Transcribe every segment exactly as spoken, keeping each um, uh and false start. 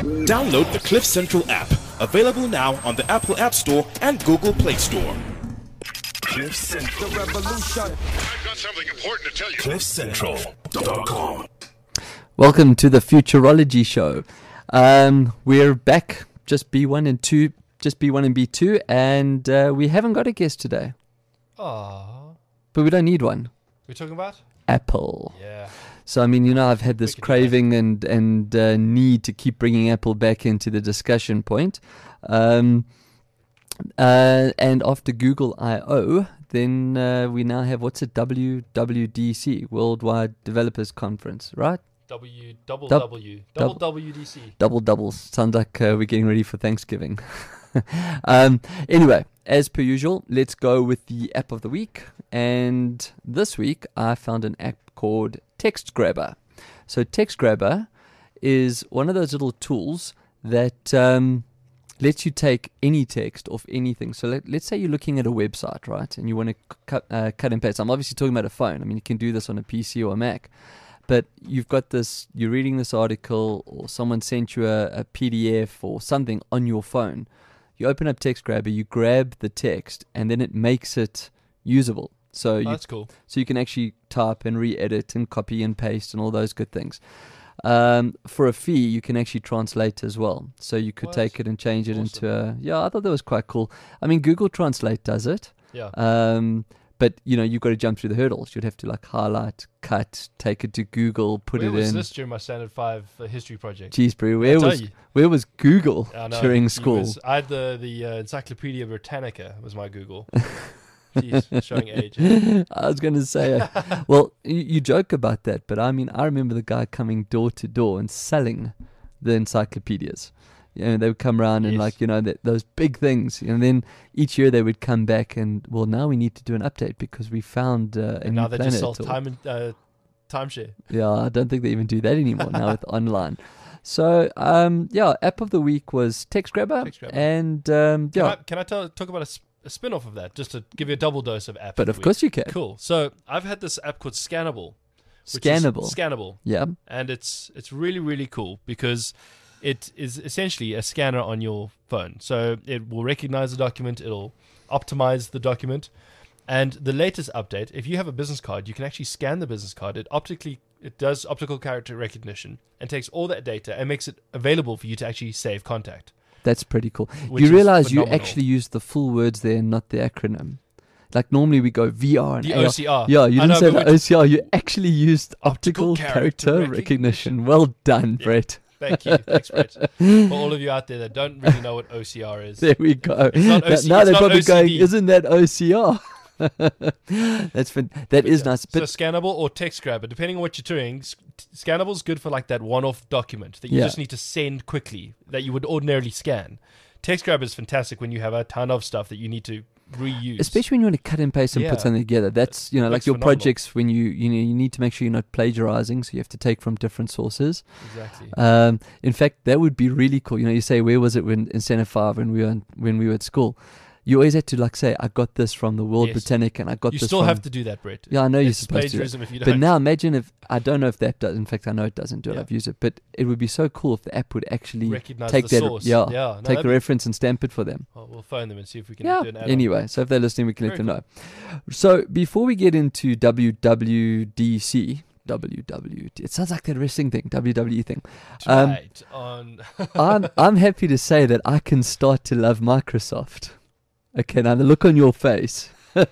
Download the Cliff Central app, available now on the Apple App Store and Google Play Store. Cliff Central Revolution. I've got something important to tell you. cliff central dot com. Welcome to the Futurology Show. Um, we're back, just B one and two, just B one and B two, and uh, we haven't got a guest today, Aww. but we don't need one. We're talking about? Apple. Yeah. So, I mean, you know, I've had this We could do craving and, and uh, need to keep bringing Apple back into the discussion point. Um, uh, and after Google I O, then uh, we now have, what's it, W W D C, Worldwide Developers Conference, right? W, double Dub- W, dub- double W D C. Double doubles. Sounds like uh, we're getting ready for Thanksgiving. um, anyway, as per usual, let's go with the app of the week. And this week, I found an app called Text Grabber. So Text Grabber is one of those little tools that um, lets you take any text off anything. So let, let's say you're looking at a website, right? And you want to cut, uh, cut and paste. I'm obviously talking about a phone. I mean, you can do this on a P C or a Mac. But you've got this, you're reading this article, or someone sent you a, a P D F or something on your phone. You open up Text Grabber, you grab the text, and then it makes it usable. So Oh, you, that's cool. so you can actually type and re-edit and copy and paste and all those good things. Um, for a fee, you can actually translate as well. So you could What? take it and change it Awesome. into a... Yeah, I thought that was quite cool. I mean, Google Translate does it. Yeah. Um, but, you know, you've got to jump through the hurdles. You'd have to, like, highlight, cut, take it to Google, put Where it was in. this during my Standard five uh, history project? Jeez, Brie, I where tell was you. where was Google I know, during he school? was- I had the, the uh, Encyclopedia Britannica was my Google. Jeez, showing age. I was going to say, uh, well, you, you joke about that, but I mean, I remember the guy coming door to door and selling the encyclopedias. You know, they would come around and Yes. like, you know, that, those big things. And then each year they would come back and, well, now we need to do an update because we found uh, a And new now they planet. just sell or- time and uh, timeshare. Yeah, I don't think they even do that anymore now with online. So, um, yeah, app of the week was Text Grabber. Text Grabber. And, um, Can yeah, I, can I tell, talk about a, sp- a spin-off of that, just to give you a double dose of app but the of week? course you can. Cool. So I've had this app called Scannable. which is Scannable. Scannable. Yeah. And it's it's really, really cool because it is essentially a scanner on your phone. So it will recognize the document, it'll optimize the document. And the latest update, if you have a business card, you can actually scan the business card. It optically it does optical character recognition and takes all that data and makes it available for you to actually save contact. That's pretty cool. Which You is realize you phenomenal. actually used the full words there and not the acronym. Like normally we go V R and The A R. O C R. Yeah, you I didn't know, say but the we- O C R. You actually used optical, Optical character, character recognition. recognition. Well done, Yeah. Brett. Thank you. Thanks, Brett. For all of you out there that don't really know what O C R is. There we go. It's not That- O C now it's they're not probably O C D. going, isn't that O C R? That's fin- that is nice. So But Scannable or Text Grabber, depending on what you're doing. s- Scannable is good for like that one-off document that you Yeah. just need to send quickly that you would ordinarily scan. Text Grabber is fantastic when you have a ton of stuff that you need to reuse. especially when you want to cut and paste and Yeah. put something together, that's you know like Looks your phenomenal. projects when you you know you need to make sure you're not plagiarizing, so you have to take from different sources. Exactly. Um, in fact, that would be really cool. You know, you say, where was it when in Center Five when we were in, when we were at school? You always had to like say, I got this from the World Yes. Britannic, and I got you this still from. have to do that, Brett. Yeah, I know you're It's supposed to. do that. plagiarism if you don't. But now imagine if I don't know if that does. In fact, I know it doesn't do it. Yeah. I've used it, but it would be so cool if the app would actually recognize take the that. source. Yeah, yeah. No, take that'd the be- reference and stamp it for them. oh, we'll phone them and see if we can Yeah. do an add-on. Anyway, so if they're listening, we can let Very them know. So before we get into W W D C, W W D, it sounds like that wrestling thing, W W E thing. Um, Right on. I'm I'm happy to say that I can start to love Microsoft. Okay, now the look on your face.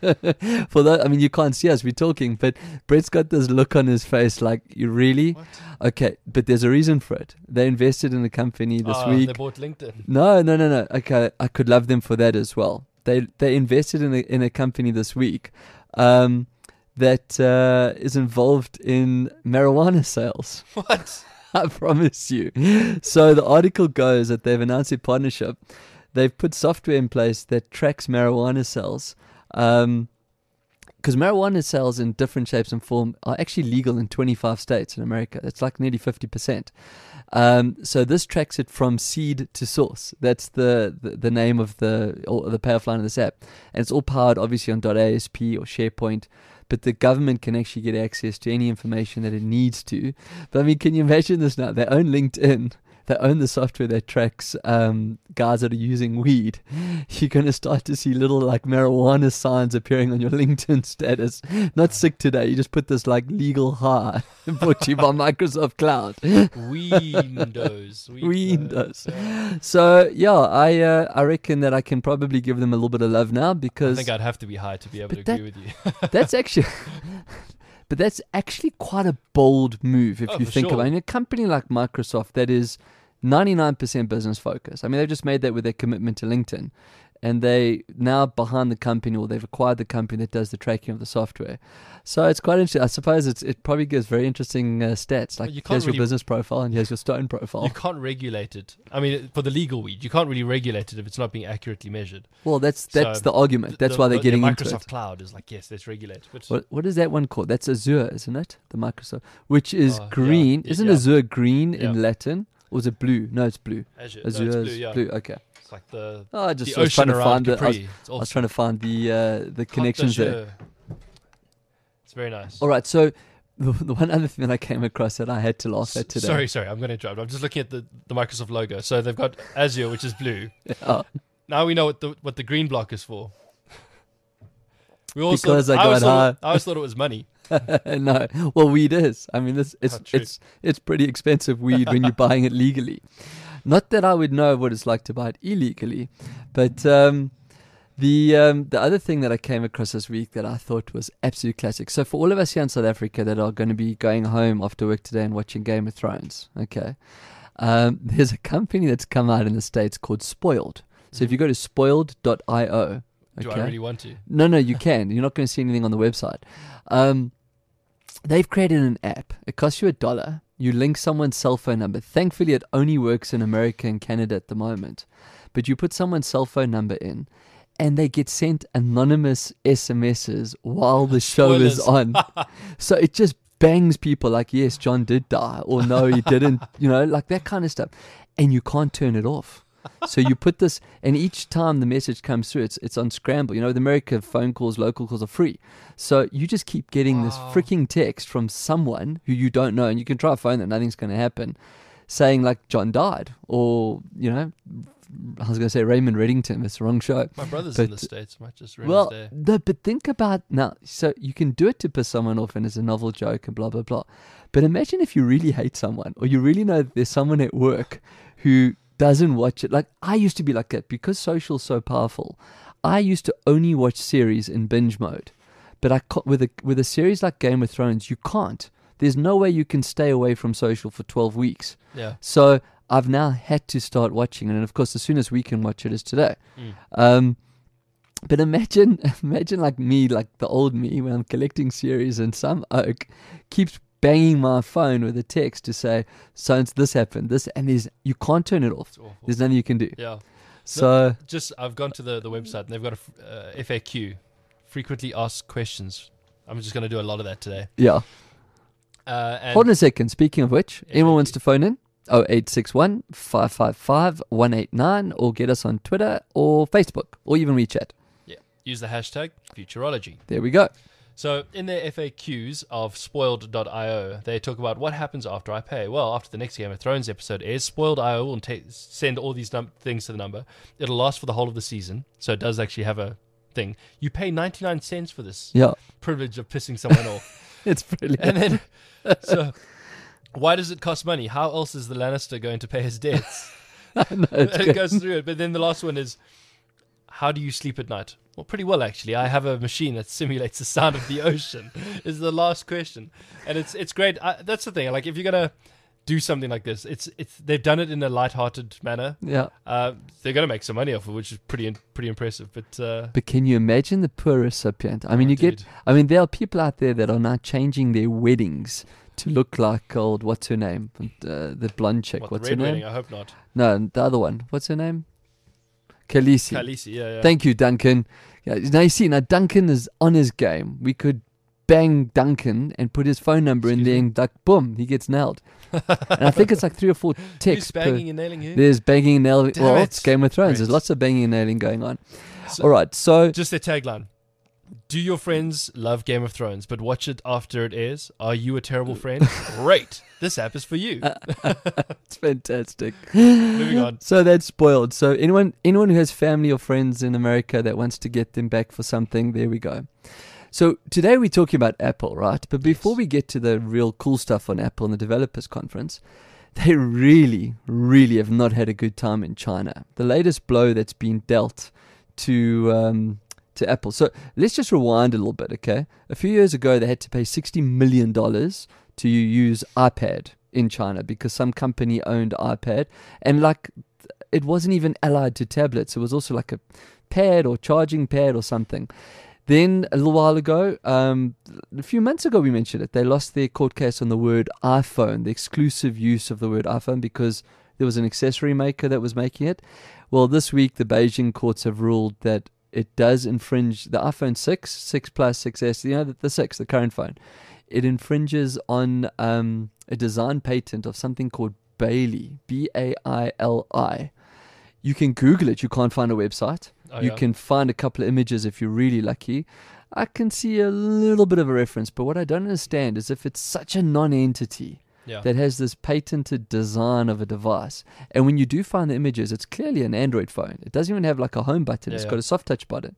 For that, I mean, you can't see us, we're talking, but Brett's got this look on his face like, you really? What? Okay, but there's a reason for it. They invested in the company this Ah, week. They bought LinkedIn. No, no, no, no. Okay, I could love them for that as well. They they invested in a in a company this week um, that uh, is involved in marijuana sales. What? I promise you. So the article goes that they've announced a partnership. They've put software in place that tracks marijuana sales. Um, because marijuana sales in different shapes and form are actually legal in twenty-five states in America. That's like nearly fifty percent. Um, so this tracks it from seed to source. That's the, the, the name of the or the payoff line of this app. And it's all powered obviously on .asp or SharePoint. But the government can actually get access to any information that it needs to. But I mean, can you imagine this now? They own LinkedIn. they own the software that tracks um, guys that are using weed, you're going to start to see little like marijuana signs appearing on your LinkedIn status. Not sick today. You just put this like legal high brought to you by Microsoft Cloud. Windows. Windows. Yeah. So yeah, I uh, I reckon that I can probably give them a little bit of love now I because think I'd have to be high to be able But to agree with you. that's actually. But that's actually quite a bold move if Oh, you for think sure. about it. I mean, a company like Microsoft that is ninety-nine percent business focused. I mean, they've just made that with their commitment to LinkedIn. And they now behind the company, or they've acquired the company that does the tracking of the software. So it's quite interesting. I suppose it's, it probably gives very interesting uh, stats. Like, Well, you can't here's your really- business profile and here's your stone profile. You can't regulate it. I mean, for the legal weed, you can't really regulate it if it's not being accurately measured. Well, that's that's So the argument. That's The- why they're the- getting the into Microsoft it. Cloud is like, yes, let's regulate. But What what is that one called? That's Azure, isn't it? The Microsoft, which is Oh, yeah. green. Y- Isn't yeah. Azure green in Yeah. Latin? Or is it blue? No, it's blue. Azure, no, Azure it's is blue, yeah. blue. Okay. It's like the, Oh, I just the was trying ocean to around find the. I was, Capri. It's I was awesome. trying to find the uh, the connections there. d'Azur. It's very nice. All right, so the, the one other thing that I came across that I had to laugh at today. Sorry, sorry, I'm going to interrupt. I'm just looking at the, the Microsoft logo. So they've got Azure, which is blue. Oh, Now we know what the what the green block is for. We also, Because I always got thought high. it- I always thought it was money. no, well, weed is. I mean, this it's Oh, true. it's it's pretty expensive weed when you're buying it legally. Not that I would know what it's like to buy it illegally, but um, the um, the other thing that I came across this week that I thought was absolute classic. So for all of us here in South Africa that are going to be going home after work today and watching Game of Thrones, okay, um, there's a company that's come out in the States called Spoiled. So if you go to spoiled dot io, Do okay, I really want to? no, no, you can. You're not going to see anything on the website. Um, they've created an app. It costs you a dollar. You link someone's cell phone number. Thankfully, it only works in America and Canada at the moment. But you put someone's cell phone number in, and they get sent anonymous S M Ses while the show is Spoilers. on. So it just bangs people like, yes, John did die, or no, he didn't, you know, like that kind of stuff. And you can't turn it off. So you put this, and each time the message comes through, it's it's on scramble. You know, with America, phone calls, local calls are free. So you just keep getting this Wow. freaking text from someone who you don't know, and you can try a phone that nothing's going to happen, saying like John died, or you know, I was going to say Raymond Reddington. It's the wrong show. My brother's in But- the States. Might just ruin Well, his day. no, but think about now. So you can do it to piss someone off, and it's a novel joke and blah blah blah. But imagine if you really hate someone, or you really know that there's someone at work who doesn't watch it. Like I used to be like that because social's so powerful. I used to only watch series in binge mode, but I ca- with a with a series like Game of Thrones, you can't. There's no way you can stay away from social for twelve weeks. Yeah. So I've now had to start watching it, and of course, as soon as we can watch it is today. Mm. Um, but imagine, imagine like me, like the old me, when I'm collecting series, and some oak keeps banging my phone with a text to say, "So this happened, this," and there's you can't turn it off. It's awful. There's nothing you can do. Yeah. So Just I've gone to the, the website and they've got a f- uh, F A Q, frequently asked questions. I'm just going to do a lot of that today. yeah. Uh, and Hold on a second. Speaking of which, Yeah, anyone thank wants you. to phone in? oh eight six one, five five five, one eight nine, or get us on Twitter or Facebook, or even WeChat. yeah, use the hashtag Futurology. There we go. So in their F A Qs of spoiled dot io, they talk about what happens after I pay. Well, after the next Game of Thrones episode airs, spoiled dot io will ta- send all these num- things to the number. It'll last for the whole of the season, so it does actually have a thing. You pay ninety-nine cents for this Yeah, privilege of pissing someone off. it's brilliant. And then, so why does it cost money? How else is the Lannister going to pay his debts? No, it's It good. goes through it. But then the last one is, how do you sleep at night? Well, pretty well, actually. I have a machine that simulates the sound of the ocean, is the last question. And it's it's great. I, that's the thing. Like, if you're going to do something like this, it's it's they've done it in a lighthearted manner. Yeah. Uh, they're going to make some money off it, which is pretty pretty impressive. But uh, But can you imagine the poor recipient? I mean, Oh, you get. dude. I mean, there are people out there that are now changing their weddings to look like old. What's her name? Uh, the blonde chick. what, what's the her red name? wedding? I hope not. No, the other one. What's her name? Khaleesi. Khaleesi, yeah, yeah. Thank you, Duncan. Yeah, now you see, now Duncan is on his game. We could bang Duncan and put his phone number in Excuse there, me? and like, boom, he gets nailed. And I think it's like three or four Who's texts per. banging and nailing who? There's banging and nailing. Damn Well, it. it's Game of Thrones. There's Great. lots of banging and nailing going on. So- All right, so Just their tagline. Do your friends love Game of Thrones, but watch it after it airs? Are you a terrible friend? Great. This app is for you. It's fantastic. Moving on. So that's spoiled. So anyone anyone who has family or friends in America that wants to get them back for something, there we go. So today we're talking about Apple, right? But before Yes. we get to the real cool stuff on Apple and the developers conference, they really, really have not had a good time in China. The latest blow that's been dealt to um, to Apple. So let's just rewind a little bit, okay? A few years ago, they had to pay sixty million dollars to use iPad in China because some company owned iPad. And like, it wasn't even allied to tablets. It was also like a pad or charging pad or something. Then a little while ago, um, a few months ago, we mentioned it. They lost their court case on the word iPhone, the exclusive use of the word iPhone, because there was an accessory maker that was making it. Well, this week, the Beijing courts have ruled that it does infringe the iPhone six, six Plus, six S, you know, the, the six, the current phone. It infringes on um, a design patent of something called Baili, B A I L I. You can Google it. You can't find a website. Oh, you yeah. can find a couple of images if you're really lucky. I can see a little bit of a reference, but what I don't understand is if it's such a non-entity Yeah. that has this patented design of a device, and when you do find the images, it's clearly an Android phone. It doesn't even have like a home button. Yeah, It's yeah. got a soft touch button.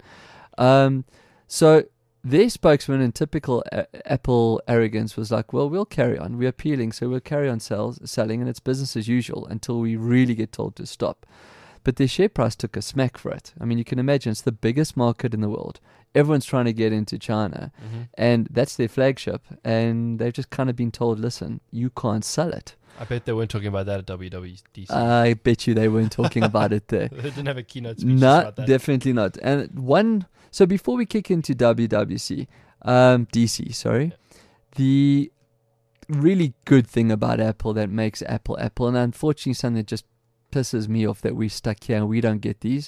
Um, so their spokesman, in typical a- Apple arrogance, was like, well, we'll carry on. We're appealing, so we'll carry on sales, selling, and it's business as usual until we really get told to stop. But their share price took a smack for it. I mean, you can imagine it's the biggest market in the world. Everyone's trying to get into China, Mm-hmm. and that's their flagship. And they've just kind of been told, listen, you can't sell it. I bet they weren't talking about that at W W D C. I bet you they weren't talking about it there. They didn't have a keynote speech No, about that. definitely not. And one, so before we kick into W W C, um, D C, sorry, the really good thing about Apple that makes Apple Apple, and unfortunately something that just pisses me off that we're stuck here and we don't get these.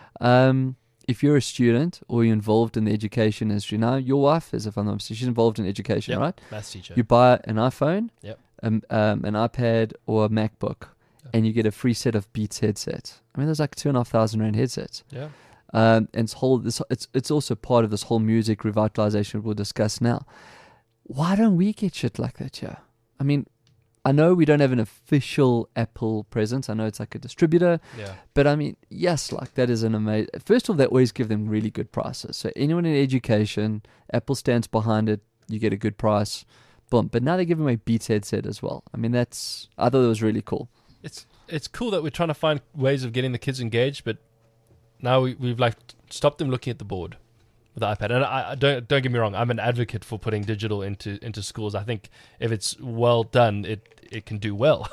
Um, if you're a student or you're involved in the education industry now, your wife is, if I'm not mistaken, she's involved in education, Yep. right? Maths teacher. You buy an iPhone, Yep. um, um, an iPad, or a MacBook, and you get a free set of Beats headsets. I mean, there's like two and a half thousand rand headsets. Yeah. Um, and it's whole. This it's it's also part of this whole music revitalization we'll discuss now. Why don't we get shit like that here? I mean, I know we don't have an official Apple presence. I know it's like a distributor, Yeah. but I mean, yes, like that is an amazing. First of all, they always give them really good prices. So anyone in education, Apple stands behind it. You get a good price, boom. But now they give away Beats headset as well. I mean, that's I thought it was really cool. It's it's cool that we're trying to find ways of getting the kids engaged, but now we, we've like stopped them looking at the board with the iPad. And I, I don't don't get me wrong, I'm an advocate for putting digital into into schools. I think if it's well done, it it can do well.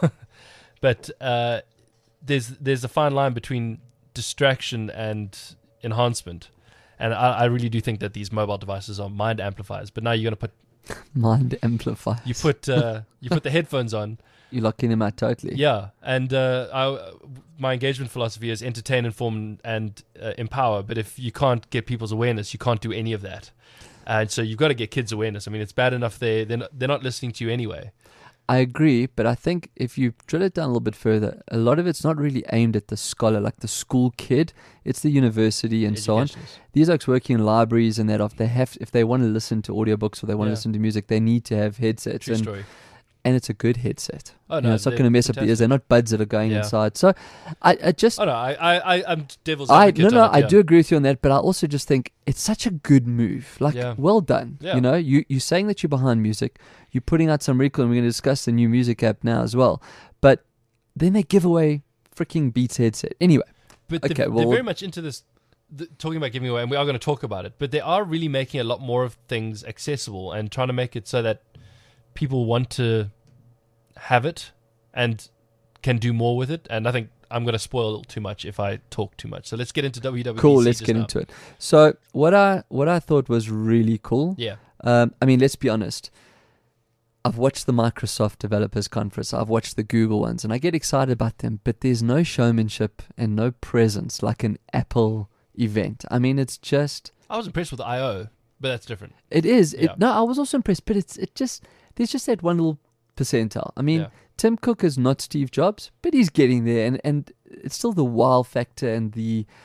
But uh, there's there's a fine line between distraction and enhancement, and I, I really do think that these mobile devices are mind amplifiers. But now you're going to put Mind amplifiers. you put uh, you put the headphones on. You're locking them out totally. Yeah, and uh, I, my engagement philosophy is entertain, inform, and uh, empower. But if you can't get people's awareness, you can't do any of that. And so you've got to get kids' awareness. I mean, it's bad enough they they're not, they're not listening to you anyway. I agree, but I think if you drill it down a little bit further, a lot of it's not really aimed at the scholar, like the school kid. It's the university and so on. Educationists. These folks working in libraries and that, if they have, if they want to listen to audiobooks or they want Yeah. to listen to music, they need to have headsets. True and, story. and it's a good headset. Oh You no, know, it's not they're going to mess up the ears. They're not buds that are going Yeah. inside. So I, I just, Oh no, I I I- I'm devil's I advocate. no no on it, I yeah. do agree with you on that, but I also just think it's such a good move. Like, Yeah. well done. Yeah. You know, you you're saying that you're behind music, you're putting out some recall, and we're going to discuss the new music app now as well. But then they give away freaking Beats headset. Anyway, But Okay, they're, well- they're very much into this, th- talking about giving away, and we are going to talk about it. But they are really making a lot more of things accessible and trying to make it so that people want to have it and can do more with it. And I think I'm going to spoil too much if I talk too much. So let's get into W W D C. cool. Let's just get now. into it. So what I what I thought was really cool. Yeah. Um, I mean, let's be honest. I've watched the Microsoft Developers Conference. I've watched the Google ones, and I get excited about them. But there's no showmanship and no presence like an Apple event. I mean, it's just I was impressed with the I O, but that's different. it is. It, Yeah. no, I was also impressed, but it's it just there's just that one little percentile. I mean, Yeah. Tim Cook is not Steve Jobs, but he's getting there, and and it's still the wow factor and the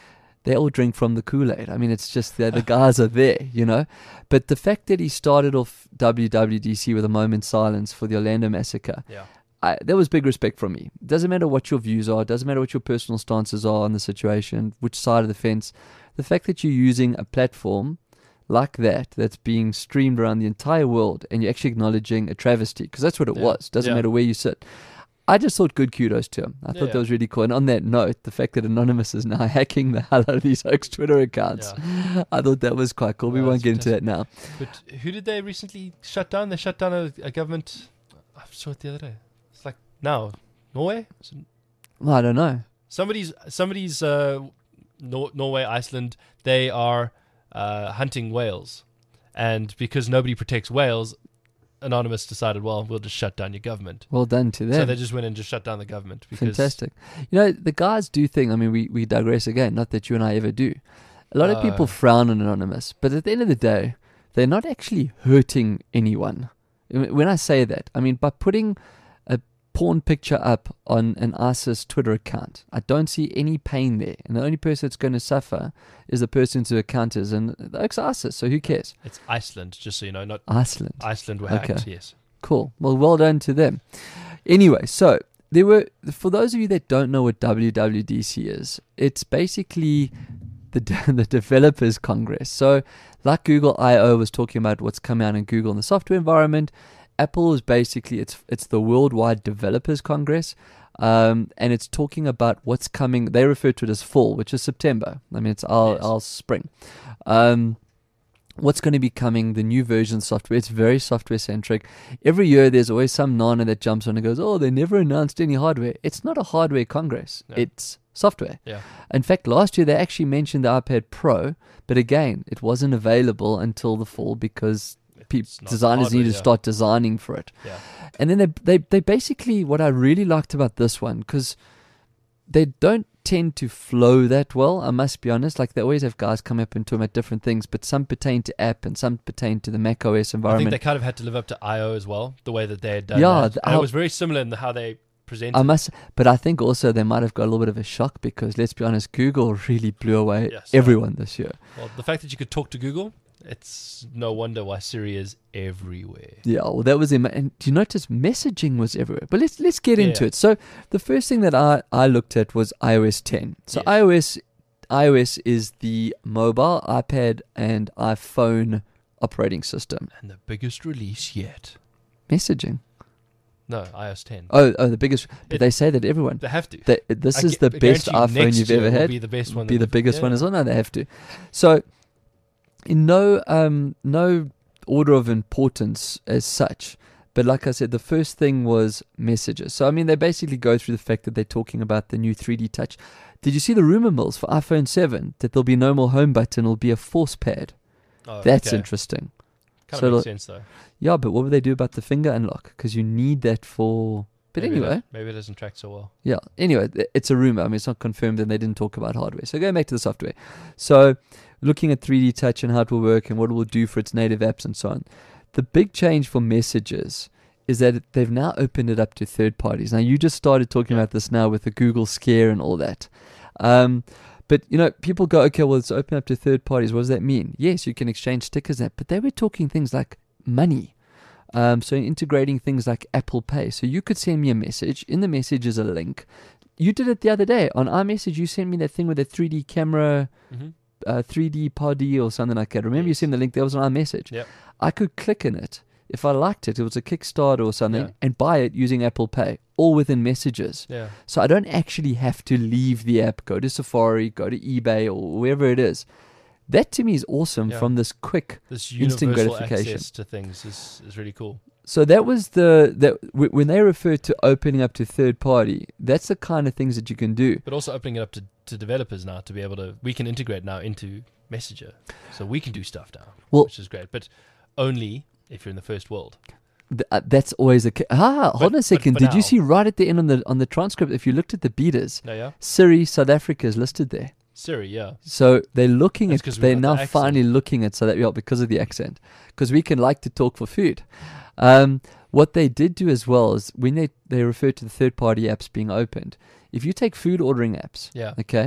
they all drink from the Kool-Aid. I mean, it's just that the guys are there, you know. But the fact that he started off W W D C with a moment's silence for the Orlando massacre, Yeah. I, there was big respect from me. Doesn't matter what your views are, doesn't matter what your personal stances are on the situation, which side of the fence. The fact that you're using a platform like that, that's being streamed around the entire world, and you're actually acknowledging a travesty, because that's what it Yeah. was. Doesn't Yeah. matter where you sit. I just thought good kudos to him. I Yeah, thought that yeah. was really cool. And on that note, the fact that Anonymous is now hacking the hell out of these hoax Twitter accounts, I thought that was quite cool. We Yeah, won't that's get into that now. But who did they recently shut down? They shut down a, a government. I saw it the other day. It's like now Norway. Well, I don't know. Somebody's somebody's uh, Nor- Norway, Iceland. They are uh, hunting whales, and because nobody protects whales, Anonymous decided, well, we'll just shut down your government. Well done to them. So they just went and just shut down the government. Because, Fantastic. You know, the guys do think, I mean, we, we digress again, not that you and I ever do. A lot of Uh, people frown on Anonymous, but at the end of the day, they're not actually hurting anyone. I mean, when I say that, I mean, by putting a porn picture up on an ISIS Twitter account, I don't see any pain there. And the only person that's going to suffer is the person whose account is, and it's ISIS, so who cares? It's Iceland, just so you know, not Iceland. Iceland were Okay. hacked. Yes. Cool. Well, well done to them. Anyway, so there were, for those of you that don't know what W W D C is, it's basically the the Developers Congress. So, like Google I O was talking about what's coming out in Google in the software environment, Apple is basically it's it's the Worldwide Developers Congress. Um, and it's talking about what's coming. They refer to it as fall, which is September. I mean, it's our, Yes. our spring. Um, what's going to be coming, the new version of software. It's very software centric. Every year there's always some nana that jumps on and goes, oh, they never announced any hardware. It's not a hardware congress. No. It's software. Yeah. In fact, last year they actually mentioned the iPad Pro, but again, it wasn't available until the fall because pe- It's not designers hardware, need to yeah. start designing for it. Yeah. And then they, they, they basically, what I really liked about this one, because they don't tend to flow that well, I must be honest. Like, they always have guys come up and talk about different things, but some pertain to app and some pertain to the Mac O S I think environment. they kind of had to live up to I O as well, the way that they had done Yeah, that. the- And it I- was very similar in the, how they presented. I must, but I think also they might have got a little bit of a shock because, let's be honest, Google really blew away Yes, everyone this year. Well, the fact that you could talk to Google, it's no wonder why Siri is everywhere. Yeah, well, that was him. And do you notice messaging was everywhere? But let's let's get into Yeah. it. So the first thing that I, I looked at was i O S ten. So Yes. iOS iOS is the mobile, iPad, and iPhone operating system. And the biggest release yet. Messaging. No, i O S ten. Oh, oh, the biggest. But It- they say that everyone. They have to. That this I is gu- the I best guarantee iPhone next you've year ever will had. Be the best one. Be that the they've- biggest one yeah. as well. No, they have to. So, in no um no order of importance as such, but like I said, the first thing was messages. So I mean, they basically go through the fact that they're talking about the new three D touch. Did you see the rumor mills for iPhone seven that there'll be no more home button? It'll be a force pad. Oh, That's okay. interesting. Kind so of makes it'll- sense though. Yeah, but what would they do about the finger unlock? Because you need that for. But maybe anyway. It, maybe it doesn't track so well. Yeah. Anyway, th- it's a rumor. I mean, it's not confirmed, and they didn't talk about hardware. So going back to the software. So looking at three D Touch and how it will work and what it will do for its native apps and so on. The big change for messages is that they've now opened it up to third parties. Now, you just started talking Yeah. about this now with the Google scare and all that. Um, but, you know, people go, okay, well, it's open up to third parties. What does that mean? Yes, you can exchange stickers and that, but they were talking things like money. Um, so integrating things like Apple Pay. So you could send me a message. In the message is a link. You did it the other day. On iMessage, you sent me that thing with the three D camera, Mm-hmm. uh, three D Poddy or something like that. Remember you Yes. sent me the link? That was on iMessage. Yep. I could click in it. If I liked it, it was a Kickstarter or something, Yeah. and buy it using Apple Pay, all within messages. Yeah. So I don't actually have to leave the app, go to Safari, go to eBay, or wherever it is. That to me is awesome Yeah. from this quick. This Instant universal gratification. access to things is, is really cool. So that was the that w- when they refer to opening up to third party, that's the kind of things that you can do. But also opening it up to, to developers now to be able to, we can integrate now into Messenger. So we can do stuff now, Well- which is great. But only if you're in the first world. Th- uh, that's always a ca- ah. Hold But- on a but second. for Did you now- see right at the end on the on the transcript? If you looked at the betas, No, yeah? Siri South Africa is listed there. Siri, yeah. So they're looking That's at. 'cause we've They're got now the accent. finally looking at so that yeah, because of the accent, because we can like to talk for food. Um, what they did do as well is when they they refer to the third party apps being opened. If you take food ordering apps, Yeah. okay,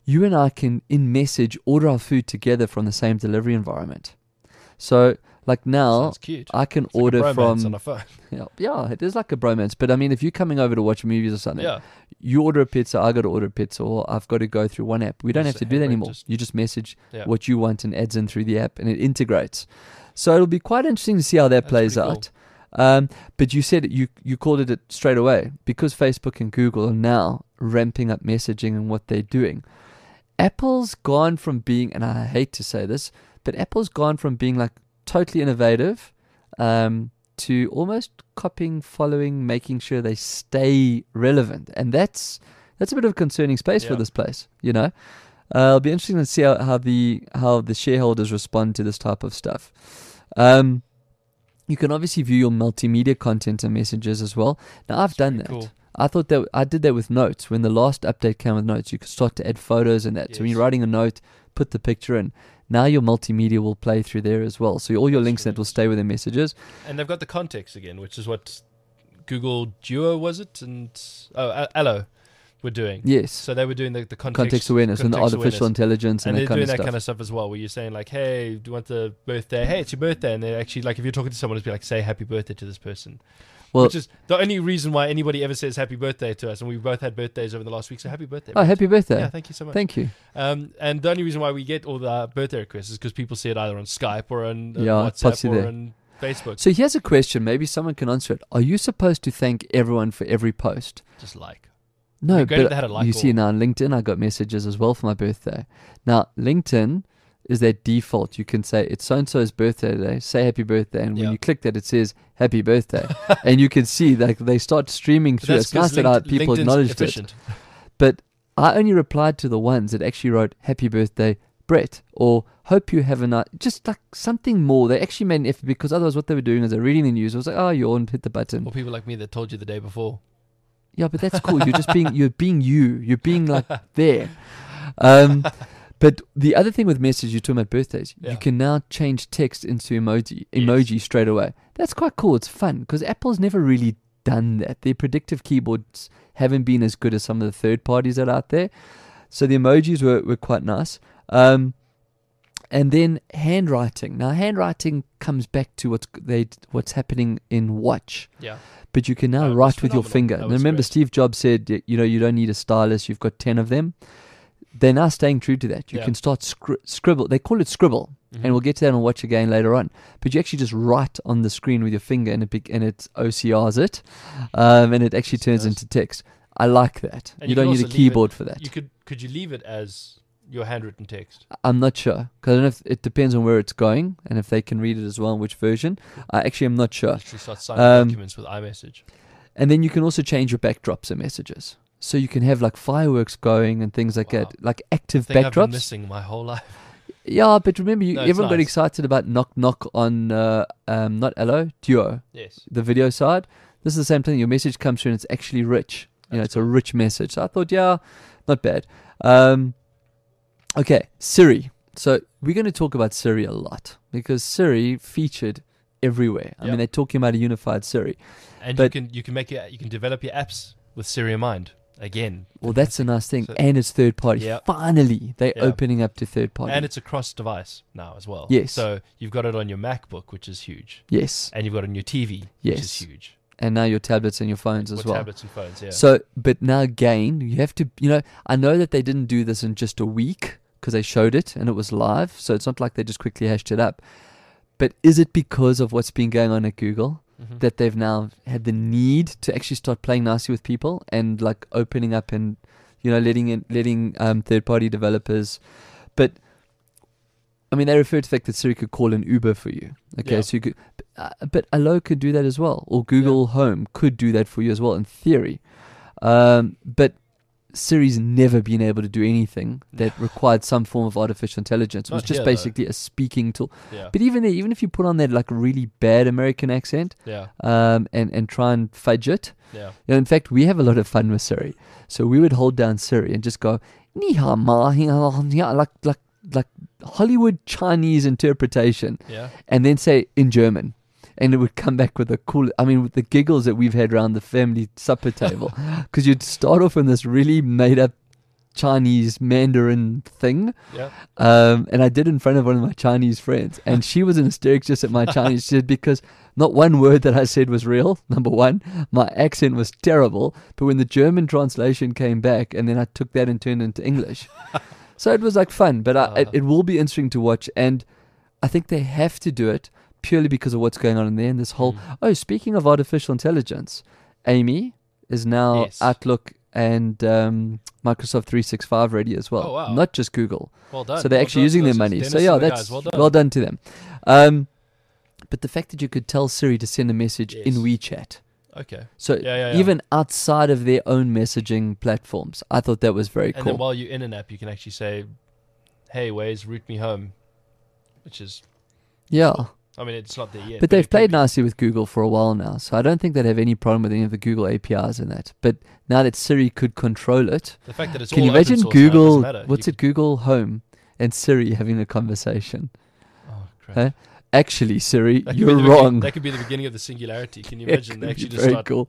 you and I can, in message, order our food together from the same delivery environment. So, like now, Sounds cute. I can It's like a order bromance from. on a phone. Yeah, yeah, it is like a bromance. But I mean, if you're coming over to watch movies or something, Yeah. you order a pizza, I got to order a pizza, or I've got to go through one app. We don't Just have to do that handwrite, anymore. just- You just message Yeah. what you want and adds in through the app, and it integrates. So it'll be quite interesting to see how that That's plays pretty cool. out. Um, but you said it, you you called it it straight away because Facebook and Google are now ramping up messaging and what they're doing. Apple's gone from being, and I hate to say this, but Apple's gone from being like totally innovative um, to almost copying, following, making sure they stay relevant, and that's that's a bit of a concerning space for Yeah. this place. You know, uh, it'll be interesting to see how, how the how the shareholders respond to this type of stuff. Um, you can obviously view your multimedia content and messages as well. Now I've done that. pretty cool. I thought that I did that with notes. When the last update came with notes, you could start to add photos and that. So when Yes. you're writing a note, put the picture in. Now your multimedia will play through there as well. So all your That's links really that will stay within messages. And they've got the context again, which is what Google Duo was it, and oh, A- Allo were doing. Yes. So they were doing the, the context, Context awareness and the context artificial awareness. intelligence and, And that they're kind doing of that stuff. kind of stuff as well, where you're saying like, "Hey, do you want the birthday? Hey, it's your birthday," and they're actually like, if you're talking to someone, it's be like, "Say happy birthday to this person," Well- which is the only reason why anybody ever says happy birthday to us. And we both had birthdays over the last week, so happy birthday! Oh, Brett. happy birthday. Yeah, thank you so much. Thank you. Um, and the only reason why we get all the birthday requests is because people see it either on Skype or on uh, Yeah, it pops WhatsApp you or there. on Facebook. So here's a question. Maybe someone can answer it. Are you supposed to thank everyone for every post? Just like. No, It'd be great if but they had a like you see all. now on LinkedIn, I got messages as well for my birthday. Now, LinkedIn is their default. You can say, it's so-and-so's birthday today, say happy birthday. And when Yeah. you click that, it says happy birthday. And you can see like they start streaming But through. that's It's nice 'cause that our Linked- people LinkedIn's acknowledged efficient. it. But I only replied to the ones that actually wrote happy birthday, Brett, or hope you have a nice, just like something more. They actually made an effort because otherwise what they were doing is they're reading the news. It was like, oh, yawn, hit the button. Or people like me that told you the day before. Yeah, but that's cool. You're just being you're being you. You're being like there. Um, but the other thing with message, you're talking about birthdays. Yeah. You can now change text into emoji, Yes. emoji straight away. That's quite cool. It's fun because Apple's never really done that. Their predictive keyboards haven't been as good as some of the third parties that are out there. So the emojis were, were quite nice. Um, and then handwriting. Now handwriting comes back to what's they what's happening in Watch. Yeah. But you can now Oh, it was write with your phenomenal. finger. That And was remember, great. Steve Jobs said, y- you know, you don't need a stylus. You've got ten of them. They're now staying true to that. You Yeah. can start scri- scribble. They call it scribble, Mhm. and we'll get to that on Watch again later on. But you actually just write on the screen with your finger, and it be- and it O C Rs it, um, and it actually turns does. into text. I like that. And you you don't can need a also leave keyboard it- for that. You could could you leave it as your handwritten text? I'm not sure because I don't know if it depends on where it's going and if they can read it as well, and which version. I actually am not sure. Literally start signing Um, documents with iMessage. And then you can also change your backdrops and messages. So you can have like fireworks going and things like Wow. that, like active Thing I've been backdrops. missing my whole life. Yeah, but remember, you, No, it's everyone got nice. excited about knock knock on uh, um, not Allo, Duo, Yes. the video side. This is the same thing. Your message comes through and it's actually rich. You know, That's it's a rich message. So I thought, yeah, not bad. Um, okay, Siri. So we're going to talk about Siri a lot because Siri featured everywhere. I Yeah. mean, they're talking about a unified Siri. And But- you can you can make your, you can develop your apps with Siri in mind. Again. Well, that's a nice thing. So- And it's third party. Yeah. Finally, they're Yeah. opening up to third party. And it's a cross device now as well. Yes. So you've got it on your MacBook, which is huge. yes. And you've got it on your T V, which is Yes. huge. And now your tablets and your phones as With well. tablets and phones, yeah. So, but now again, you have to, you know, I know that they didn't do this in just a week because they showed it and it was live. So it's not like they just quickly hashed it up. But is it because of what's been going on at Google Mhm. that they've now had the need to actually start playing nicely with people and like opening up and, you know, letting in, letting um, third party developers, but I mean, they refer to the fact that Siri could call an Uber for you. Okay, Yeah. so you could, uh, but Allo could do that as well, or Google Home could do that for you as well, in theory. Um, but Siri's never been able to do anything that required some form of artificial intelligence. It was Not just here, though. basically a speaking tool. yeah. But even there, even if you put on that like really bad American accent, Yeah. um, and and try and fudge it. Yeah. You know, in fact, we have a lot of fun with Siri. So we would hold down Siri and just go, "Ni hao ma, hi hao, ya," like like like Hollywood Chinese interpretation, Yeah. and then say in German, and it would come back with a cool. I mean, with the giggles that we've had around the family supper table, because you'd start off in this really made up Chinese Mandarin thing. Yeah. Um, and I did in front of one of my Chinese friends. And she was in hysterics just at my Chinese. She said, because not one word that I said was real, number one. My accent was terrible. But when the German translation came back, and then I took that and turned it into English. So it was like fun. But I, Uh. it, it will be interesting to watch. And I think they have to do it purely because of what's going on in there. And this whole, Mm. oh, speaking of artificial intelligence, Amy is now Yes. Outlook and um, Microsoft three sixty-five ready as well. Oh, wow. Not just Google. Well done. So they're Well actually done using to their those money. Dennis So yeah, and the that's guys. Well done. well done to them. Um, but the fact that you could tell Siri to send a message in Yes. WeChat, Okay. so Yeah, yeah, yeah. even outside of their own messaging platforms, I thought that was very And cool. then while you're in an app, you can actually say, "Hey, Waze, route me home," which is, yeah. I mean, it's not there yet. But they've it could played be. nicely with Google for a while now, so I don't think they'd have any problem with any of the Google A P Is in that. But now that Siri could control it, The fact that it's can all you open imagine source now, it Google, doesn't matter. what's You it, Google Home and Siri having a conversation? could- Oh, crap. Huh? Actually, Siri, That could be you're the begin- wrong. That could be the beginning of the singularity. Can you Yeah, imagine? could They be actually just very start. cool.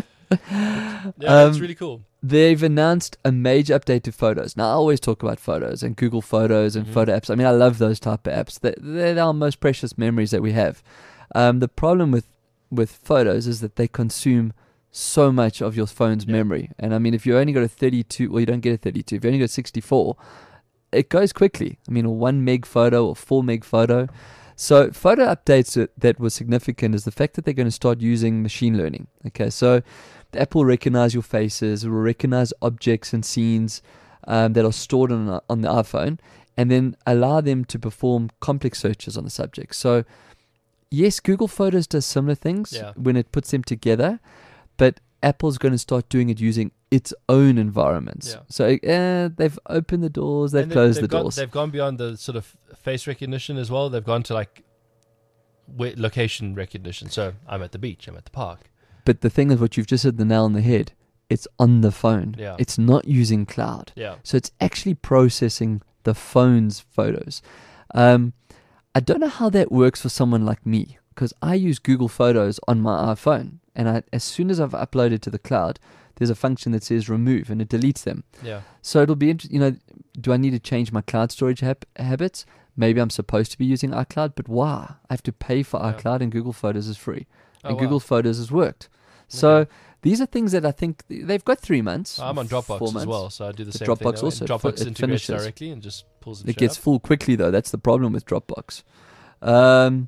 Yeah, that's Um, really cool. They've announced a major update to Photos. Now, I always talk about Photos and Google Photos and Mhm. photo apps. I mean, I love those type of apps. They're, they're our most precious memories that we have. Um, the problem with, with Photos is that they consume so much of your phone's Yeah. memory. And I mean, if you only got a thirty-two, well, you don't get a thirty-two. If you only got sixty-four, it goes quickly. I mean, a one meg photo or four meg photo. So photo updates that, that was significant is the fact that they're going to start using machine learning. Okay, so the app will recognize your faces, it will recognize objects and scenes um, that are stored on, on the iPhone, and then allow them to perform complex searches on the subject. So yes, Google Photos does similar things Yeah. when it puts them together, but Apple's going to start doing it using its own environments. Yeah. So uh, they've opened the doors, they've And they- closed they've the gone, doors. They've gone beyond the sort of face recognition as well. They've gone to like where, location recognition. So I'm at the beach. I'm at the park. But the thing is, what you've just hit the nail on the head, it's on the phone. Yeah. It's not using cloud. Yeah. So it's actually processing the phone's photos. Um, I don't know how that works for someone like me, because I use Google Photos on my iPhone. And I, as soon as I've uploaded to the cloud, there's a function that says remove, and it deletes them. Yeah. So it'll be interesting. You know, do I need to change my cloud storage hab- habits? Maybe I'm supposed to be using iCloud, but why? I have to pay for Yeah. iCloud, and Google Photos is free. Oh, And wow. Google Photos has worked. So Okay. these are things that I think they've got three months. I'm on four Dropbox as months. well, so I do the, The same Dropbox thing. also, Dropbox it integrates finishes. directly and just pulls the It shit gets up. full quickly though. That's the problem with Dropbox. Um,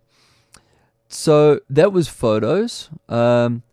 so that was Photos. Um,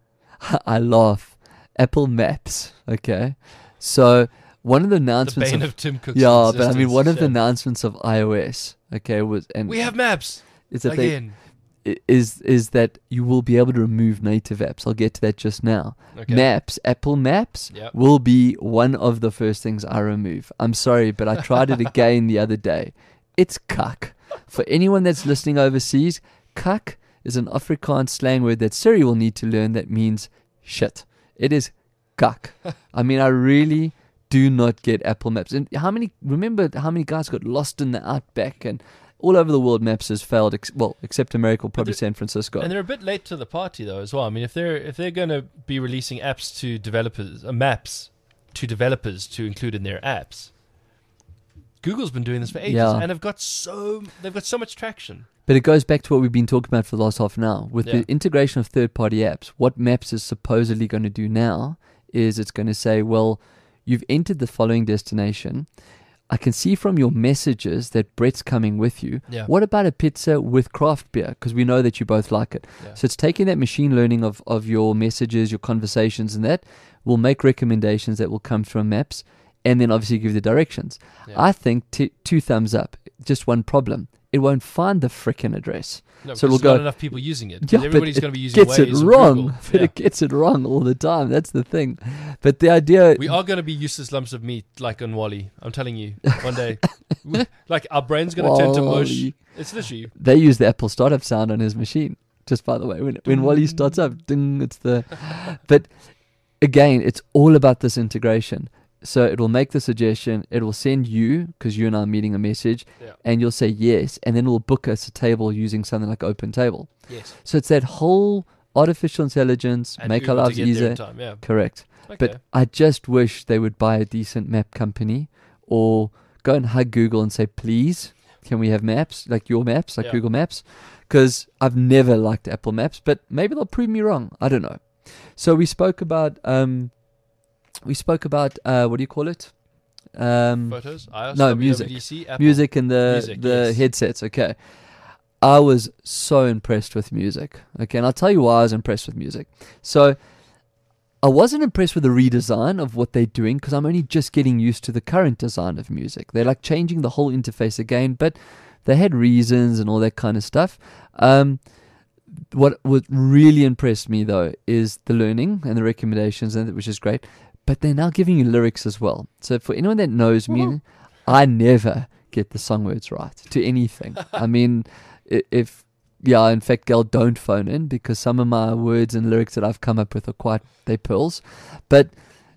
I laugh. Apple Maps. Okay, so one of the The announcements. bane of, of Tim Cook's yeah, but I mean, existence. one of the Shit. announcements of iOS. Okay, was and We have maps is that they again. i- is is that you will be able to remove native apps. I'll get to that just now. Okay. Maps, Apple Maps Yep. will be one of the first things I remove. I'm sorry, but I tried it again the other day. It's cuck. For anyone that's listening overseas, cuck is an Afrikaans slang word that Siri will need to learn that means shit. It is cuck. I mean, I really do not get Apple Maps. And how many, remember how many guys got lost in the outback and all over the world Maps has failed, ex- well, except America, probably they're- San Francisco. And they're a bit late to the party though as well. I mean, if they're if they're going to be releasing apps to developers, uh, maps to developers to include in their apps, Google's been doing this for ages Yeah. and have got so they've got so much traction. But it goes back to what we've been talking about for the last half an hour. With Yeah. the integration of third-party apps, what Maps is supposedly going to do now is it's going to say, well, you've entered the following destination. I can see from your messages that Brett's coming with you. Yeah. What about a pizza with craft beer? Because we know that you both like it. Yeah. So it's taking that machine learning of, of your messages, your conversations, and that will make recommendations that will come from Maps and then obviously give the directions. Yeah. I think t- two thumbs up. Just one problem. It won't find the frickin' address. No, So it'll because there's not go- enough people using it. 'Cause Yeah, but everybody's it going to be using gets Waze it or wrong. Google. But Yeah. it gets it wrong all the time. That's the thing. But the idea, We are going to be useless lumps of meat like on Wall-E. I'm telling you, one day, We- like our brain's going to turn to mush. Wall-E. It's literally they use the Apple startup sound on his machine. Just by the way, when when Wally starts up, ding, it's the. But again, it's all about this integration. So it will make the suggestion. It will send you, because you and I are meeting a message, Yeah. and you'll say yes, and then it will book us a table using something like Open Table. yes. So it's that whole artificial intelligence, And make our Uber to lives get there easier. in time, yeah. Correct. Okay. But I just wish they would buy a decent map company or go and hug Google and say, please, can we have maps, like your maps, like Yeah. Google Maps? Because I've never liked Apple Maps, but maybe they'll prove me wrong. I don't know. So we spoke about, um, we spoke about, uh, what do you call it? Um, Photos, iOS, no, W W music. D C, Apple. music and the Music, the yes. headsets. Okay, I was so impressed with music. Okay, and I'll tell you why I was impressed with music. So I wasn't impressed with the redesign of what they're doing because I'm only just getting used to the current design of music. They're like changing the whole interface again, but they had reasons and all that kind of stuff. Um, what what really impressed me though is the learning and the recommendations, and which is great. But they're now giving you lyrics as well. So for anyone that knows me, I never get the song words right to anything. I mean, i- if, yeah, in fact, girl, don't phone in because some of my words and lyrics that I've come up with are quite, they pearls. But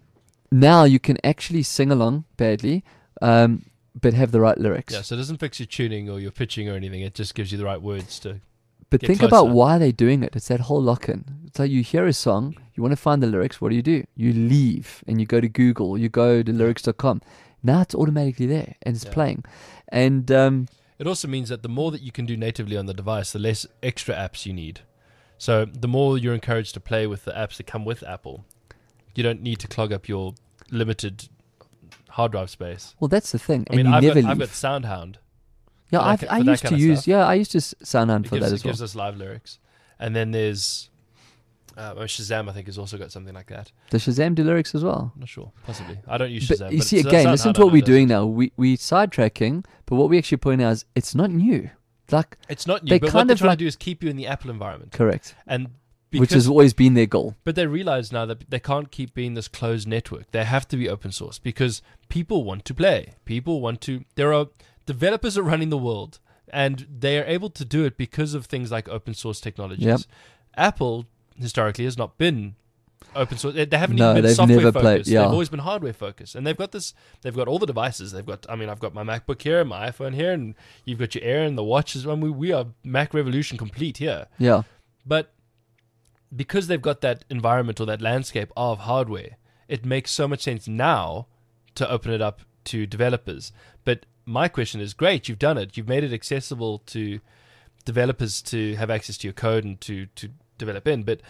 now you can actually sing along badly, um, but have the right lyrics. Yeah, so it doesn't fix your tuning or your pitching or anything. It just gives you the right words to. But Get think closer. about why they're doing it. It's that whole lock-in. It's like you hear a song, you want to find the lyrics. What do you do? You leave and you go to Google. You go to lyrics dot com. Now it's automatically there and it's Yeah. playing. And um, It also means that the more that you can do natively on the device, the less extra apps you need. So the more you're encouraged to play with the apps that come with Apple, you don't need to clog up your limited hard drive space. well, that's the thing. I mean, and you I've never got, I've leave. got SoundHound. yeah, for that I've, ki- I for that used kind to of use. stuff. Yeah, I used to s- SoundHound It for gives, that it as well. gives us live lyrics. And then there's uh, Shazam, I think, has also got something like that. Does Shazam do lyrics as well? I'm not sure, possibly. I don't use But Shazam. you but see, it's- again, SoundHound listen to I what know we're does doing it. now. We we sidetracking, but what we actually point out is it's not new. Like, It's not new, They but what kind they're of trying like- to do is keep you in the Apple environment. correct. And Which because has always been their goal. But they realize now that they can't keep being this closed network. They have to be open source because people want to play. People want to. There are developers are running the world, and they are able to do it because of things like open source technologies. Yep. Apple historically has not been open source. They they haven't No, even been they've software never focused. played- yeah. They've always been hardware focused, and they've got this. They've got all the devices. They've got. I mean, I've got my MacBook here, my iPhone here, and you've got your Air and the watches. I mean, we are Mac revolution complete here. Yeah. But because they've got that environment or that landscape of hardware, it makes so much sense now to open it up to developers. But my question is, great, you've done it. You've made it accessible to developers to have access to your code and to, to develop in. But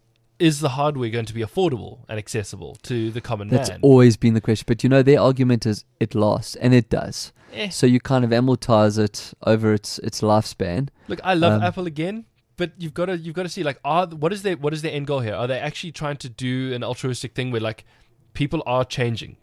is the hardware going to be affordable and accessible to the common That's man? always been the question. But you know, their argument is it lasts, and it does. Eh. So you kind of amortize it over its its lifespan. Look, I love Um, Apple again, but you've got to you've got to see like, are what is their what is their end goal here? Are they actually trying to do an altruistic thing where like people are changing?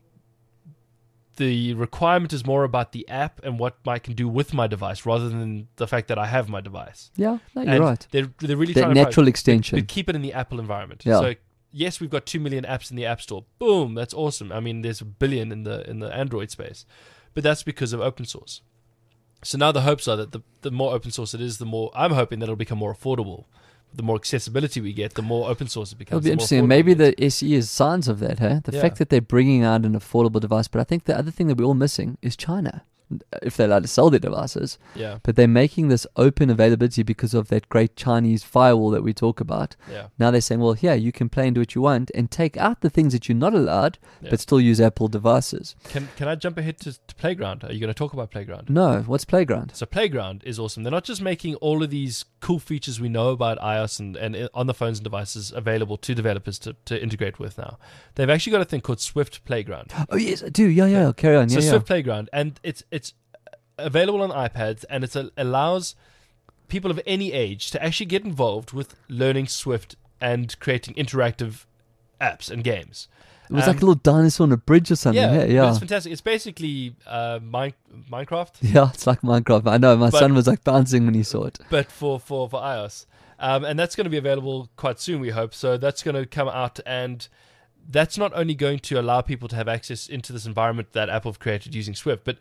The requirement is more about the app and what I can do with my device rather than the fact that I have my device. Yeah, no, you're and right. They're they're really That trying to natural but, extension. but keep it in the Apple environment. Yeah. So yes, we've got two million apps in the App Store. Boom, that's awesome. I mean, there's a billion in the in the Android space, but that's because of open source. So now the hopes are that the the more open source it is, the more I'm hoping that it'll become more affordable. The more accessibility we get, the more open source it becomes. It'll be the more interesting. And affordable maybe it gets. the S E is signs of that, huh? The Yeah. fact that they're bringing out an affordable device. But I think the other thing that we're all missing is China, if they're allowed to sell their devices. yeah But they're making this open availability because of that great Chinese firewall that we talk about. yeah. Now they're saying, well, here, you can play and do what you want and take out the things that you're not allowed, Yeah. but still use Apple devices. Can can I jump ahead to, to Playground? Are you going to talk about Playground? No, what's Playground? So Playground is awesome. They're not just making all of these cool features we know about iOS and, and on the phones and devices available to developers to, to integrate with now. They've actually got a thing called Swift Playground. Oh, yes, I do. Yeah, yeah. Carry on. So Yeah, yeah. Swift Playground, and it's it's available on iPads, and it allows people of any age to actually get involved with learning Swift and creating interactive apps and games. It was Um, like a little dinosaur on a bridge or something. yeah, Yeah, but yeah. it's fantastic. It's basically uh, Mine- Minecraft. Yeah, it's like Minecraft. I know. My But- son was like bouncing when he saw it. but for for for iOS, um, and that's going to be available quite soon. We hope so. That's going to come out, and that's not only going to allow people to have access into this environment that Apple have created using Swift, but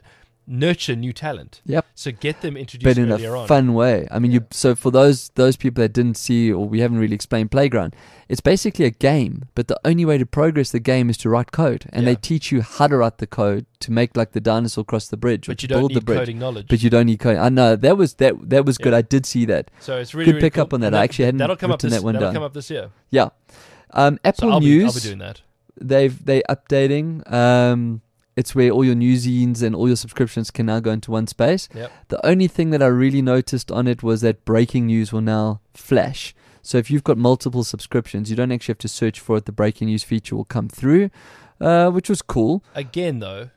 nurture new talent. Yep. So get them introduced But in earlier a on. fun way. I mean, you. So for those those people that didn't see or we haven't really explained Playground, it's basically a game. But the only way to progress the game is to write code, and Yeah. they teach you how to write the code to make like the dinosaur cross the bridge, or But to you don't build the need bridge. coding knowledge. But you don't need coding. I know that was that that was good. Yeah. I did see that. So it's really, Could really pick cool. up on that. And I actually hadn't that'll come up written this, that one that'll down. come up this year. Yeah. Um, Apple So I'll News. be, I'll be doing that. They've they updating. Um, it's where all your newsines and all your subscriptions can now go into one space. Yep. The only thing that I really noticed on it was that breaking news will now flash. So if you've got multiple subscriptions, you don't actually have to search for it. The breaking news feature will come through, uh, which was cool. Again, though,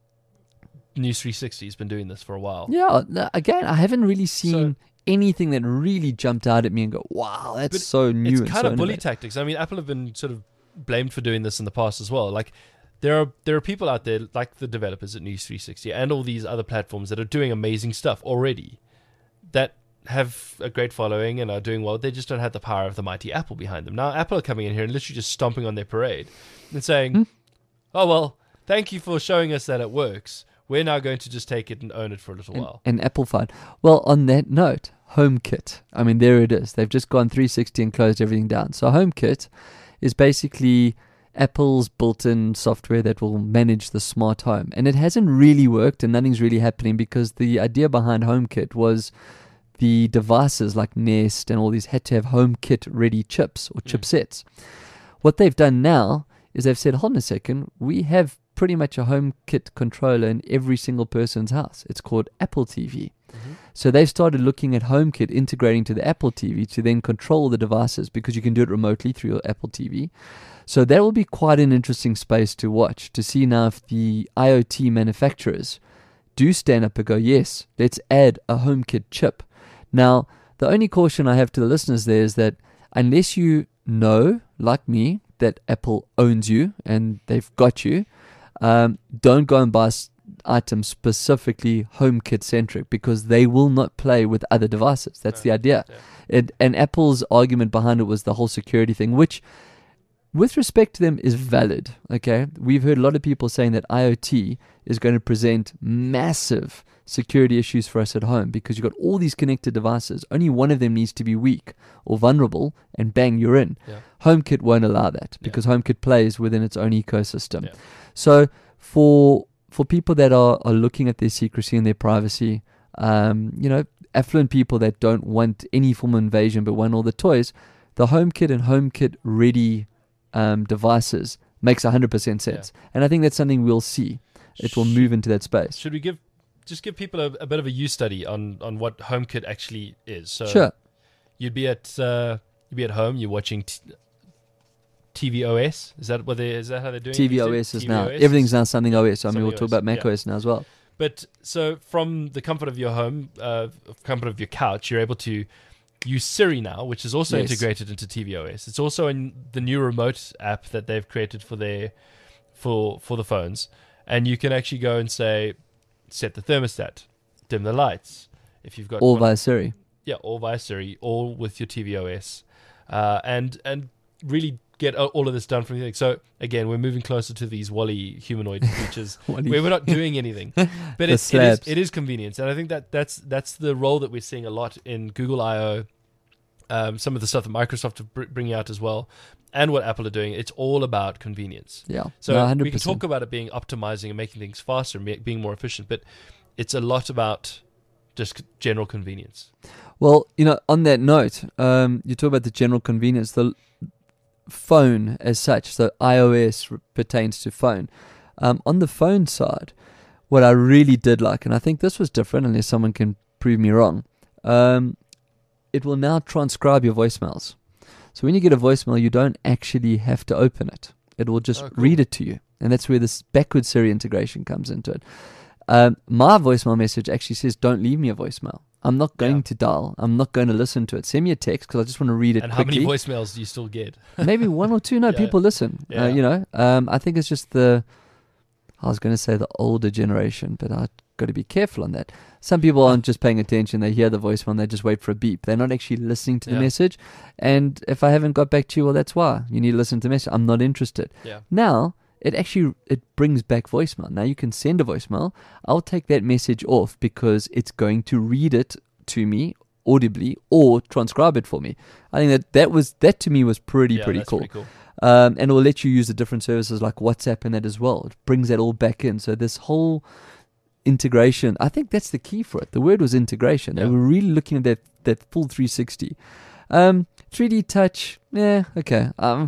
News three sixty has been doing this for a while. Yeah. no, Again, I haven't really seen So- anything that really jumped out at me and go, "Wow, that's But so new." It's and kind so of bully innovative." tactics. I mean, Apple have been sort of blamed for doing this in the past as well. Like, there are there are people out there, like the developers at News three sixty and all these other platforms that are doing amazing stuff already, that have a great following and are doing well. They just don't have the power of the mighty Apple behind them. Now, Apple are coming in here and literally just stomping on their parade and saying, Hmm? "Oh well, thank you for showing us that it works. We're now going to just take it and own it for a little and, while." and Apple fine. Well, on that note, HomeKit. I mean, there it is. They've just gone three sixty and closed everything down. So HomeKit is basically Apple's built-in software that will manage the smart home. And it hasn't really worked and nothing's really happening because the idea behind HomeKit was the devices like Nest and all these had to have HomeKit ready chips or chipsets. What they've done now is they've said, hold on a second, we have pretty much a HomeKit controller in every single person's house. It's called Apple T V. So they've started looking at HomeKit integrating to the Apple T V to then control the devices because you can do it remotely through your Apple T V. So that will be quite an interesting space to watch, to see now if the IoT manufacturers do stand up and go, yes, let's add a HomeKit chip. Now, the only caution I have to the listeners there is that unless you know, like me, that Apple owns you and they've got you, um, don't go and buy s- items specifically HomeKit centric because they will not play with other devices. That's the idea. Yeah. It, and Apple's argument behind it was the whole security thing, which, with respect to them, is valid. Okay, we've heard a lot of people saying that IoT is going to present massive security issues for us at home because you've got all these connected devices. Only one of them needs to be weak or vulnerable, and bang, you're in. Yeah. HomeKit won't allow that because HomeKit plays within its own ecosystem. Yeah. So for for people that are, are looking at their secrecy and their privacy, um, you know, affluent people that don't want any form of invasion but want all the toys, the HomeKit and HomeKit ready um, devices makes one hundred percent sense. And I think that's something we'll see. It will move into that space. Should we give just give people a, a bit of a use study on, on what HomeKit actually is? So Sure. You'd be at uh, you'd be at home. You're watching t- tvOS. Is that what they? Is that how they're doing? it these tvOS days? is now. tvOS? Everything's now something O S. I mean, Something we'll talk O S, about Mac yeah. O S now as well. But so from the comfort of your home, uh, comfort of your couch, you're able to use Siri now, which is also Yes. integrated into tvOS. It's also in the new remote app that they've created for their for for the phones, and you can actually go and say, set the thermostat, dim the lights. If you've got All one- via Siri. yeah, all via Siri, all with your tvOS, uh, and and really get a- all of this done from the thing. So again, we're moving closer to these Wall-E humanoid creatures Wall-E. where we're not doing anything, but The it's, it is slabs. it is convenience, and I think that that's that's the role that we're seeing a lot in Google I O. Um, some of the stuff that Microsoft are br- bringing out as well, and what Apple are doing. It's all about convenience. Yeah. So no, we one hundred can percent. talk about it being optimizing and making things faster and ma- being more efficient, but it's a lot about just c- general convenience. Well, you know, on that note, um, you talk about the general convenience, the l- phone as such, so iOS r- pertains to phone. Um, on the phone side, what I really did like, and I think this was different unless someone can prove me wrong, um, it will now transcribe your voicemails. So when you get a voicemail, you don't actually have to open it. It will just Oh, cool. read it to you. And that's where this backward Siri integration comes into it. Um, my voicemail message actually says, don't leave me a voicemail. I'm not going Yeah. to dial. I'm not going to listen to it. Send me a text because I just want to read it And how quickly. many voicemails do you still get? Maybe one or two. No, Yeah. people listen. Yeah. Uh, you know, um, I think it's just the, I was going to say the older generation, but I've got to be careful on that. Some people aren't just paying attention. They hear the voicemail and they just wait for a beep. They're not actually listening to the Yeah. message. And if I haven't got back to you, well, that's why. You need to listen to the message. I'm not interested. Yeah. Now, it actually it brings back voicemail. Now you can send a voicemail. I'll take that message off because it's going to read it to me audibly or transcribe it for me. I think that that was that to me was pretty Yeah, pretty that's cool. pretty cool. Um, and it will let you use the different services like WhatsApp and that as well. It brings that all back in. So this whole integration, I think that's the key for it. The word was integration. They Yeah. were really looking at that that full three sixty. Um, three D touch, yeah, okay. Um,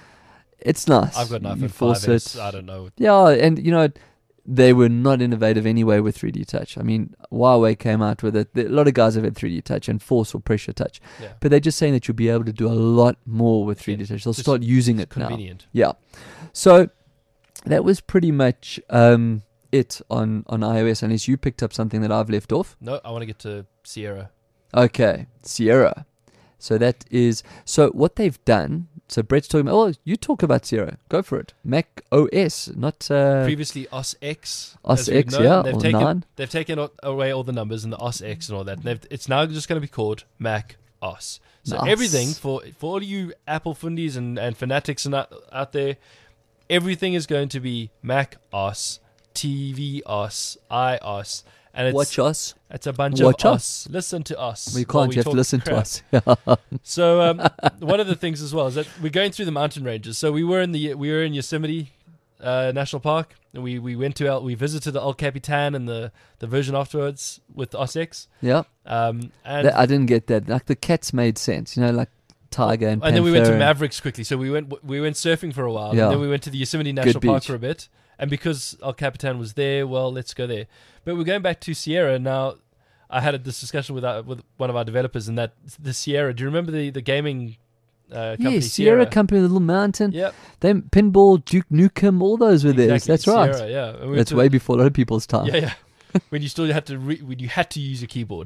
it's nice. I've got an You iPhone force five. And it. it's, I don't know. Yeah, and you know, they were not innovative anyway with three D touch. I mean, Huawei came out with it. A lot of guys have had three D touch and force or pressure touch. Yeah. But they're just saying that you'll be able to do a lot more with three D Yeah, touch. They'll just start using it now. Convenient. Yeah. So that was pretty much um, it on, on iOS, unless you picked up something that I've left off. No, I want to get to Sierra. Okay, Sierra. So that is, so what they've done, so Brett's talking about, oh, you talk about Sierra. Go for it. Mac O S, not... Uh, Previously O S X. O S as we've X, known. yeah, They've or taken, nine. They've taken o- away all the numbers and the O S X and all that. And they've, it's now just going to be called Mac O S. So Nice. everything, for for all you Apple fundies and, and fanatics and out, out there, everything is going to be Mac O S, T V O S, iOS. And it's, Watch us. it's a bunch Watch of us. us. Listen to us. We while can't, you have to talk listen to crap. us. So um, one of the things as well is that we're going through the mountain ranges. So we were in the we were in Yosemite uh, National Park, and we, we went to El, we visited the El Capitan and the, the version afterwards with O S X. Yeah. Um, and That- I didn't get that. Like the cats made sense, you know, like Tiger and and then we went to Panthera. Mavericks quickly. So we went we went surfing for a while, Yeah. and then we went to the Yosemite National Good Park beach. for a bit. And because El Capitan was there, well, let's go there. But we're going back to Sierra now. I had a, this discussion with our, with one of our developers, and that the Sierra. Do you remember the the gaming uh, company? Yeah, Sierra Company, the little mountain. Yep. Then Pinball, Duke Nukem, all those were there. Exactly, That's right. Sierra, yeah. And we went That's to- way before a lot of people's time. Yeah, yeah. when you still had to, re- when you had to use your keyboard.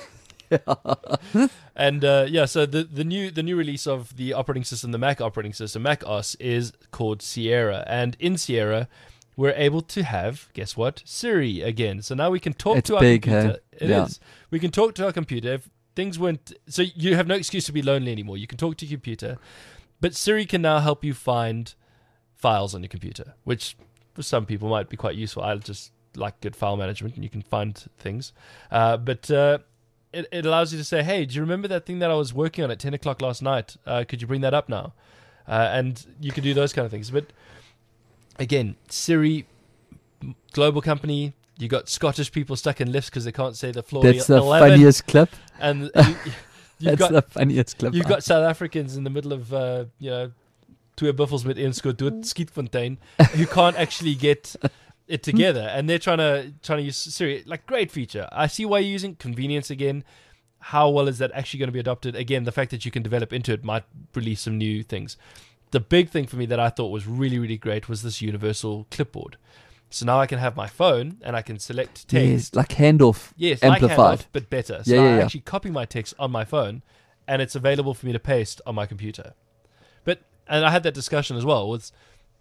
and uh, yeah, so the the new the new release of the operating system, the Mac operating system, Mac O S, is called Sierra, and in Sierra, we're able to have, guess what, Siri again. So now we can talk It's to our big, computer. hey? It Yeah. is. We can talk to our computer. If things went, so you have no excuse to be lonely anymore. You can talk to your computer, but Siri can now help you find files on your computer, which for some people might be quite useful. I just like good file management, and you can find things. Uh, but uh, it, it allows you to say, hey, do you remember that thing that I was working on at ten o'clock last night? Uh, could you bring that up now? Uh, and you can do those kind of things. But again, Siri, m- global company, you got Scottish people stuck in lifts because they can't say the floor That's the eleven. funniest clip. And you, you've That's got the funniest clip. You've got South Africans in the middle of, uh, you know, twee buffels met een skoot dood, Skietfontein, who can't actually get it together, and they're trying to trying to use Siri. Like, great feature. I see why you're using convenience again. How well is that actually going to be adopted? Again, the fact that you can develop into it might release some new things. The big thing for me that I thought was really, really great was this universal clipboard. So now I can have my phone and I can select text. Yes, like handoff. Yes, amplified. like handoff, but better. So Yeah, I yeah, yeah. actually copy my text on my phone, and it's available for me to paste on my computer. But and I had that discussion as well. With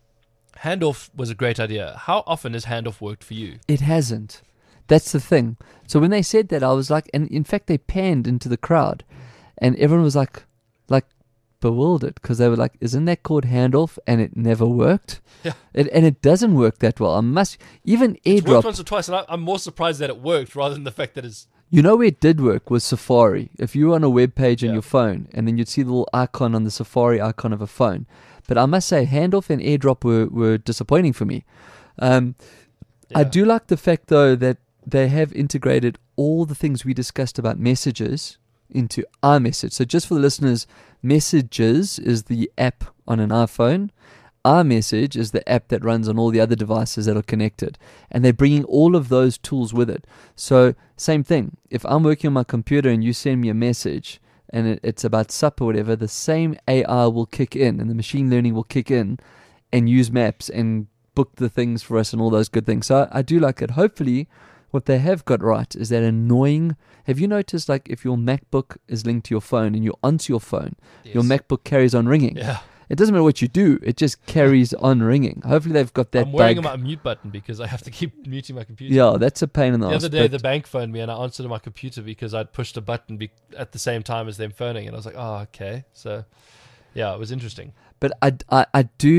handoff was a great idea. How often has handoff worked for you? It hasn't. That's the thing. So when they said that, I was like, and in fact, they panned into the crowd, and everyone was like, like bewildered because they were like, "Isn't that called handoff?" And it never worked. Yeah. It, and it doesn't work that well. I must even It's worked AirDrop. once or twice, and I, I'm more surprised that it worked rather than the fact that it's You know where it did work was Safari. If you were on a web page on Yeah. your phone, and then you'd see the little icon on the Safari icon of a phone. But I must say, handoff and AirDrop were, were disappointing for me. Um, I Yeah. do like the fact, though, that they have integrated all the things we discussed about messages into iMessage. So just for the listeners, Messages is the app on an iPhone. iMessage is the app that runs on all the other devices that are connected. And they're bringing all of those tools with it. So same thing. If I'm working on my computer and you send me a message and it, it's about sup or whatever, the same A I will kick in and the machine learning will kick in and use maps and book the things for us and all those good things. So I, I do like it. Hopefully what they have got right is that annoying. Have you noticed, like, if your MacBook is linked to your phone and you're onto your phone, your Yes. MacBook carries on ringing? Yeah. It doesn't matter what you do, it just carries on ringing. Hopefully they've got that I'm wearing bug. my mute button because I have to keep muting my computer. Yeah, that's a pain in the, The ass. other day, but the bank phoned me and I answered on my computer because I'd pushed a button be- at the same time as them phoning, and I was like, "Oh, okay." So, yeah, it was interesting. but I, I, I do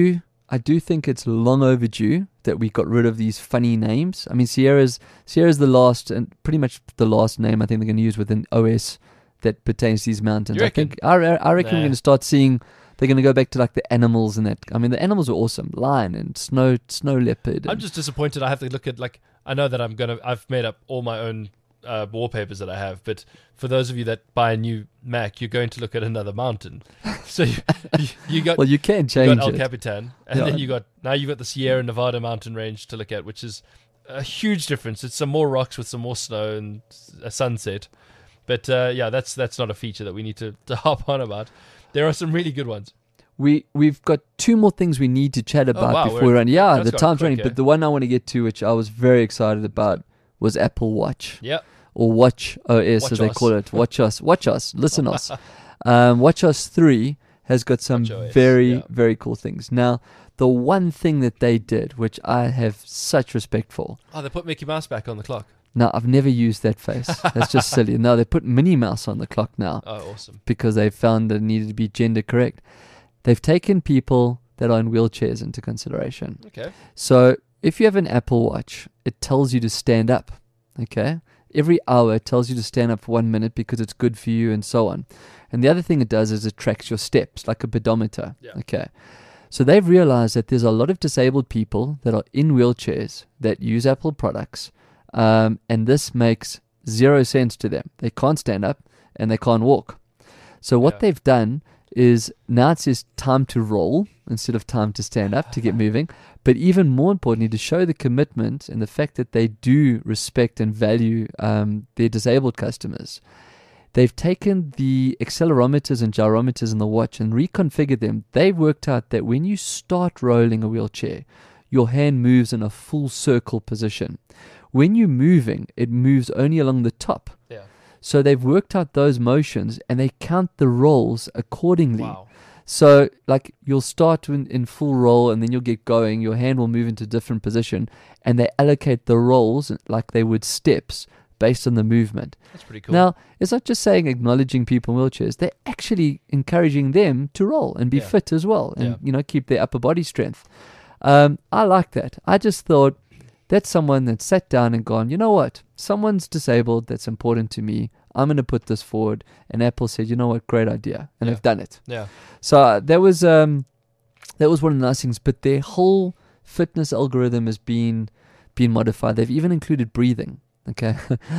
I do think it's long overdue that we got rid of these funny names. I mean, Sierra's Sierra's the last and pretty much the last name I think they're going to use within O S that pertains to these mountains. You I reckon? think I, I reckon Nah. we're going to start seeing. They're going to go back to like the animals and that. I mean, the animals are awesome. Lion and snow snow leopard. I'm and- just disappointed. I have to look at like I know that I'm gonna. I've made up all my own uh, wallpapers that I have, but for those of you that buy a new Mac, you're going to look at another mountain. So you, you, you got well, you can you change got El it. Capitan, and Yeah. then you got now you got the Sierra Nevada mountain range to look at, which is a huge difference. It's some more rocks with some more snow and a sunset. But uh, yeah, that's that's not a feature that we need to, to hop on about. There are some really good ones. We we've got two more things we need to chat about Oh, wow, before we're- we run. Yeah, that's the gone time's quick, running. eh? But the one I want to get to, which I was very excited about, was Apple Watch. Yep. Or Watch O S Watch as they us. call it. Watch us, watch us, listen us. Um, Watch Us three has got some Watch O S, very yeah. very cool things. Now, the one thing that they did, which I have such respect for. Oh, they put Mickey Mouse back on the clock. Now, I've never used that face. That's just silly. No, they put Minnie Mouse on the clock now Oh, awesome. because they found that it needed to be gender correct. They've taken people that are in wheelchairs into consideration. Okay. So if you have an Apple Watch, it tells you to stand up. Okay? Every hour it tells you to stand up for one minute because it's good for you and so on. And the other thing it does is it tracks your steps like a pedometer. Yeah. Okay. So they've realized that there's a lot of disabled people that are in wheelchairs that use Apple products. Um, and this makes zero sense to them. They can't stand up and they can't walk. So what Yeah. they've done is now it says time to roll instead of time to stand up to get moving. But even more importantly, to show the commitment and the fact that they do respect and value um, their disabled customers, they've taken the accelerometers and gyrometers in the watch and reconfigured them. They've worked out that when you start rolling a wheelchair, your hand moves in a full circle position. When you're moving, it moves only along the top. Yeah. So they've worked out those motions and they count the rolls accordingly. Wow. So like you'll start in, in full roll and then you'll get going. Your hand will move into a different position and they allocate the rolls like they would steps based on the movement. That's pretty cool. Now, it's not just saying acknowledging people in wheelchairs. They're actually encouraging them to roll and be Yeah. fit as well and, Yeah. you know, keep their upper body strength. Um, I like that. I just thought that's someone that sat down and gone, you know what? Someone's disabled. That's important to me. I'm going to put this forward. And Apple said, you know what? Great idea. And Yeah. they've done it. yeah. So uh, that was um, that was one of the nice things. But their whole fitness algorithm has been been modified. They've even included breathing. Okay.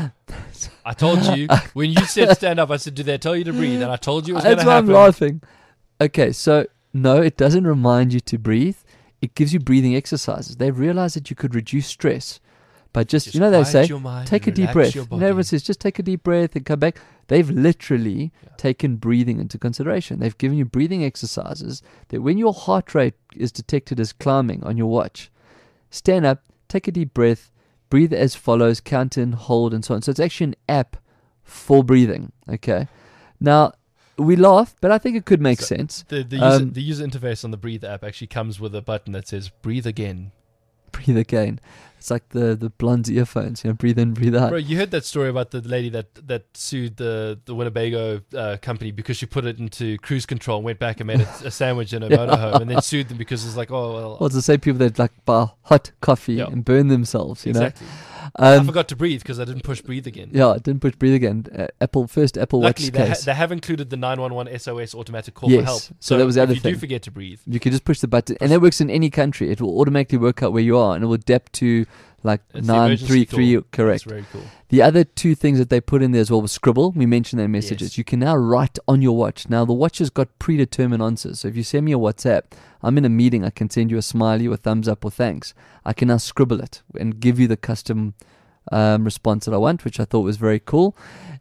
I told you when you said stand up, I said, "Do they tell you to breathe?" And I told you it was going That's to why happen. I'm laughing. Okay, so no, it doesn't remind you to breathe. It gives you breathing exercises. They've realized that you could reduce stress by just, Just you know, they quiet say, your mind take a and deep relax breath. your You know, everyone body. says, just take a deep breath and come back. They've literally Yeah. taken breathing into consideration. They've given you breathing exercises that when your heart rate is detected as climbing on your watch, stand up, take a deep breath, breathe as follows, count in, hold, and so on. So it's actually an app for breathing. Okay. Now, we laugh, but I think it could make So, sense. The the user, Um, the user interface on the Breathe app actually comes with a button that says "Breathe again." Breathe again. It's like the the blonde earphones. You know, breathe in, breathe out. Bro, you heard that story about the lady that, that sued the the Winnebago uh, company because she put it into cruise control and went back and made a, a sandwich in her motorhome, and then sued them because it's like, oh well, Well, it's the same people that like buy hot coffee Yeah. and burn themselves. You exactly. know. I Um, forgot to breathe because I didn't push breathe again. yeah, I didn't push breathe again. Uh, Apple first Apple Luckily, Watch they, ha- case. they have included the nine one one S O S automatic call for Yes, help. so that was the if other you thing. do forget to breathe, You can just push the button, and that works in any country. It will automatically work out where you are, and it will adapt to like it's the nine emergency three three. call. Correct. That's very cool. The other two things that they put in there as well was Scribble. We mentioned their messages. Yes. You can now write on your watch. Now, the watch has got predetermined answers. So if you send me a WhatsApp, I'm in a meeting, I can send you a smiley or thumbs up or thanks. I can now scribble it and give you the custom um, response that I want, which I thought was very cool.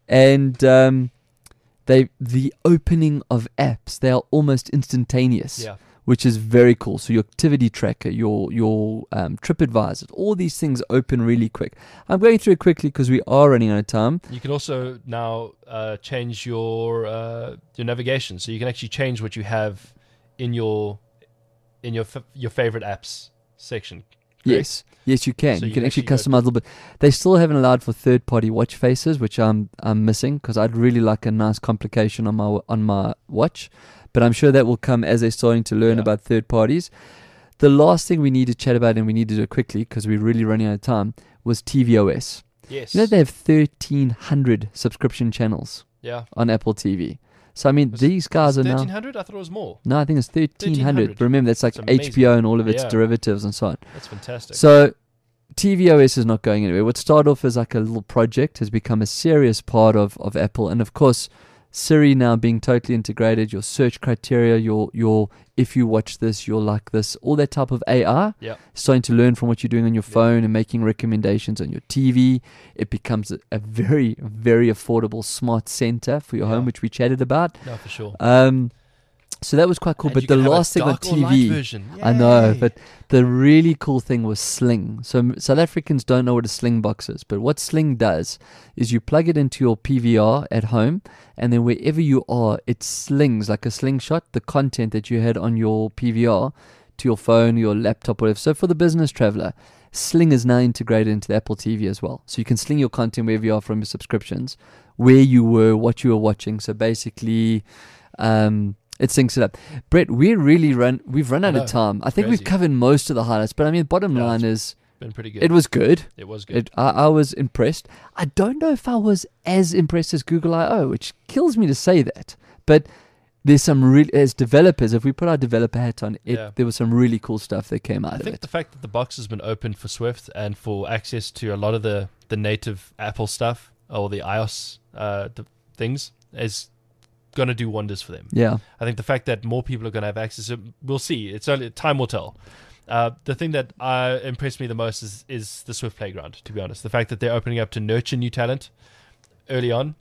And um, they the opening of apps, they are almost instantaneous. Yeah. Which is very cool. So your activity tracker, your your um, TripAdvisor, all these things open really quick. I'm going through it quickly because we are running out of time. You can also now uh, change your uh, your navigation, so you can actually change what you have in your in your f- your favorite apps section. correct? Yes, yes, you can. So you, you can can actually actually customize a little bit. They still haven't allowed for third-party watch faces, which I'm I'm missing because I'd really like a nice complication on my on my watch. But I'm sure that will come as they're starting to learn Yeah. about third parties. The last thing we need to chat about, and we need to do it quickly because we're really running out of time, was T V O S. Yes. You know they have thirteen hundred subscription channels Yeah. on Apple T V. So I mean, Was- these guys are now. thirteen hundred? I thought it was more. No, I think it's thirteen hundred. But remember, that's like That's amazing. H B O and all of its Yeah. derivatives and so on. That's fantastic. So T V O S is not going anywhere. What started off as like a little project has become a serious part of, of Apple. And of course, Siri now being totally integrated, your search criteria, your your if you watch this, you'll like this, all that type of A I, Yeah. starting to learn from what you're doing on your phone and making recommendations on your T V. It becomes a, a very, very affordable smart center for your Yeah. home, which we chatted about. No, for sure. Um, so that was quite cool. And but you the can have a last thing on dark or T light V, version. I know, Yay. but the really cool thing was Sling. So m- South Africans don't know what a Sling box is, but what Sling does is you plug it into your P V R at home, and then wherever you are, it slings like a slingshot the content that you had on your P V R to your phone, your laptop, whatever. So for the business traveler, Sling is now integrated into the Apple T V as well. So you can sling your content wherever you are from your subscriptions, where you were, what you were watching. So basically, um, it syncs it up. Brett, we really run. We've run out know. of time. I think we've Crazy. covered most of the highlights. But I mean, bottom Yeah, line it's is, Been pretty good. it was good. It was good. It, I, I was impressed. I don't know if I was as impressed as Google I O, which kills me to say that. But there's some really, as developers, if we put our developer hat on, it, Yeah. there was some really cool stuff that came out I of think it. the fact that the box has been opened for Swift and for access to a lot of the, the native Apple stuff or the iOS uh, the things is going to do wonders for them. Yeah. I think the fact that more people are going to have access, we'll see. It's only time will tell. Uh, the thing that uh, impressed me the most is, is the Swift Playground, to be honest. The fact that they're opening up to nurture new talent early on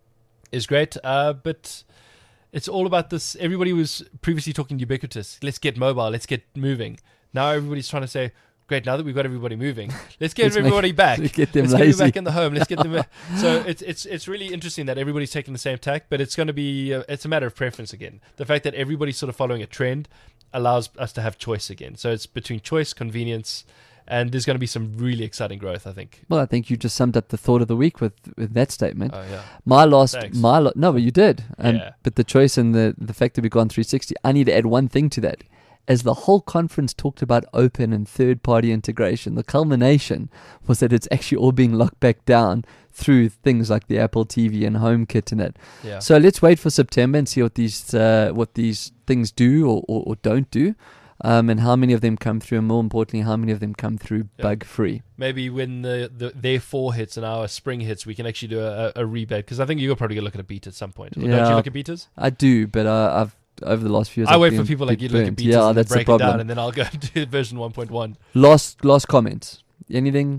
is great. Uh, but it's all about this. Everybody was previously talking ubiquitous. Let's get mobile. Let's get moving. Now everybody's trying to say, great, now that we've got everybody moving, let's get Let's make- everybody back. let's get them let's lazy. get them back in the home. Let's get them back. So it's it's it's really interesting that everybody's taking the same tack, but it's going to be uh, it's a matter of preference again. The fact that everybody's sort of following a trend allows us to have choice again. So it's between choice, convenience, and there's going to be some really exciting growth, I think. Well, I think you just summed up the thought of the week with, with that statement. Oh yeah, My last, Thanks. my lo- no, but you did. Um, Yeah. But the choice and the, the fact that we've gone three sixty, I need to add one thing to that. As the whole conference talked about open and third-party integration, the culmination was that it's actually all being locked back down through things like the Apple T V and HomeKit and it. yeah. So let's wait for September and see what these uh, what these things do or, or, or don't do, um, and how many of them come through, and more importantly, how many of them come through Yeah. bug-free. Maybe when the, the their fall hits and our spring hits, we can actually do a, a rebate, because I think you're probably going to look at a beta at some point. Or Don't Yeah. you look at betas? I do, but uh, I've over the last few years. I I've wait been for people like you bit to look at burnt. betas Yeah, and that's then break the it down, problem. and then I'll go do version one point one. Last last comment. Anything?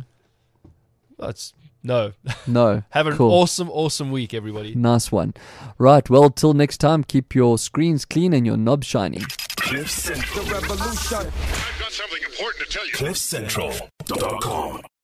That's no. No. Have an Cool. awesome, awesome week, everybody. Nice one. Right. Well, till next time, keep your screens clean and your knobs shining. Cliff Central. I've got something important to tell you. Cliff Central dot com.